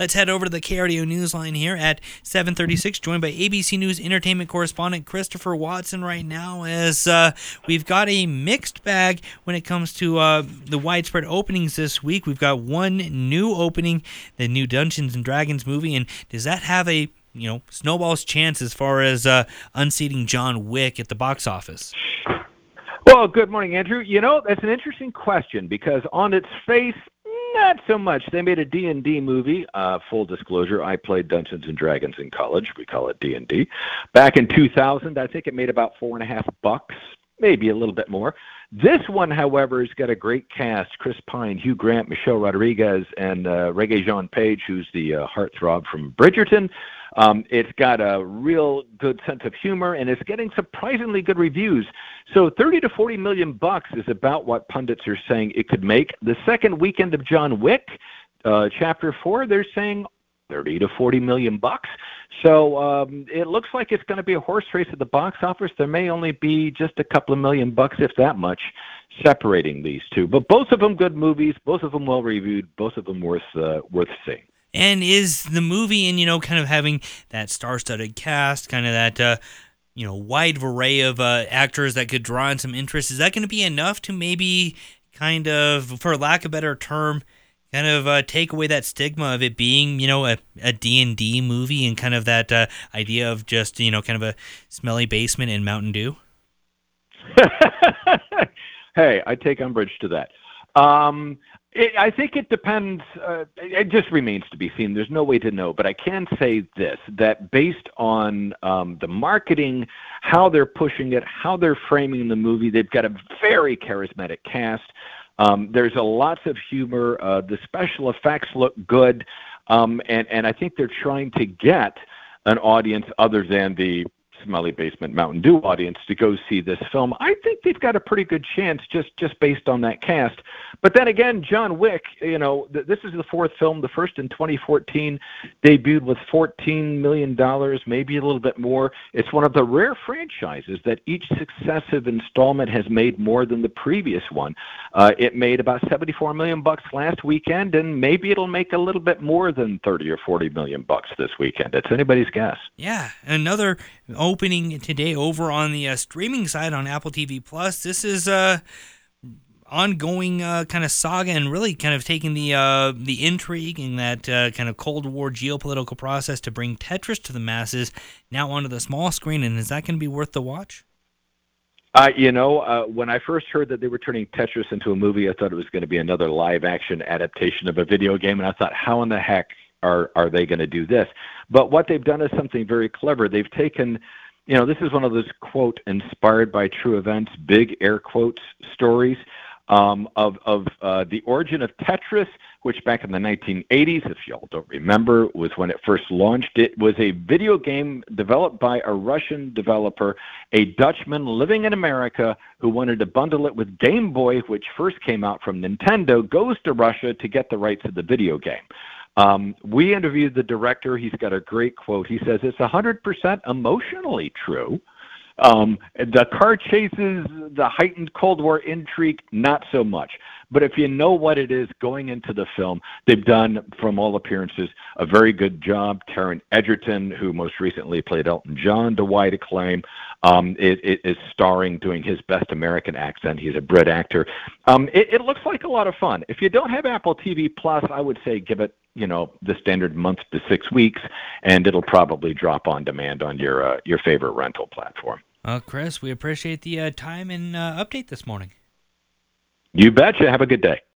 Let's head over to the KRDO Newsline here at 7:36, joined by ABC News entertainment correspondent Christopher Watson right now, as we've got a mixed bag when it comes to the widespread openings this week. We've got one new opening, the new Dungeons & Dragons movie, and does that have a snowball's chance as far as unseating John Wick at the box office? Well, good morning, Andrew. That's an interesting question because on its face, not so much. They made a D&D movie. Full disclosure, I played Dungeons & Dragons in college. We call it D&D. Back in 2000, I think it made about $4.50, maybe a little bit more. This one, however, has got a great cast: Chris Pine, Hugh Grant, Michelle Rodriguez, and Regé-Jean Page, who's the heartthrob from Bridgerton. It's got a real good sense of humor, and it's getting surprisingly good reviews. So 30 to 40 million bucks is about what pundits are saying it could make. The second weekend of John Wick, Chapter 4, they're saying 30 to 40 million bucks. So it looks like it's going to be a horse race at the box office. There may only be just a couple of million bucks, if that much, separating these two. But both of them good movies, both of them well reviewed, both of them worth seeing. And is the movie, and kind of having that star-studded cast, kind of that wide array of actors that could draw in some interest, is that going to be enough to maybe kind of, for lack of a better term, kind of take away that stigma of it being, a D&D movie and kind of that idea of just, kind of a smelly basement in Mountain Dew? Hey, I take umbrage to that. I think it depends. It just remains to be seen. There's no way to know. But I can say this, that based on the marketing, how they're pushing it, how they're framing the movie, they've got a very charismatic cast. There's lots of humor. The special effects look good. And I think they're trying to get an audience other than the smelly basement Mountain Dew audience to go see this film. I think they've got a pretty good chance just based on that cast. But then again, John Wick, this is the fourth film. The first in 2014 debuted with $14 million, maybe a little bit more. It's one of the rare franchises that each successive installment has made more than the previous one. It made about 74 million bucks last weekend, and maybe it'll make a little bit more than 30 or 40 million bucks this weekend. It's anybody's guess. Yeah, another opening today over on the streaming side on Apple TV Plus. This is ongoing kind of saga, and really kind of taking the intrigue and that kind of Cold War geopolitical process to bring Tetris to the masses now onto the small screen. And is that going to be worth the watch? When I first heard that they were turning Tetris into a movie, I thought it was going to be another live-action adaptation of a video game, and I thought, how in the heck are they going to do this? But what they've done is something very clever. They've taken, this is one of those, quote, inspired by true events, big air quotes stories of the origin of Tetris, which back in the 1980s, if y'all don't remember, was when it first launched. It was a video game developed by a Russian developer, a Dutchman living in America who wanted to bundle it with Game Boy, which first came out from Nintendo, goes to Russia to get the rights of the video game. We interviewed the director. He's got a great quote. He says, it's 100% emotionally true. The car chases, the heightened Cold War intrigue, not so much. But if you know what it is going into the film, they've done, from all appearances, a very good job. Taron Egerton, who most recently played Elton John to wide acclaim, is starring, doing his best American accent. He's a Brit actor. It looks like a lot of fun. If you don't have Apple TV Plus, I would say give it, the standard month to 6 weeks, and it'll probably drop on demand on your favorite rental platform. Chris, we appreciate the time and update this morning. You betcha. Have a good day.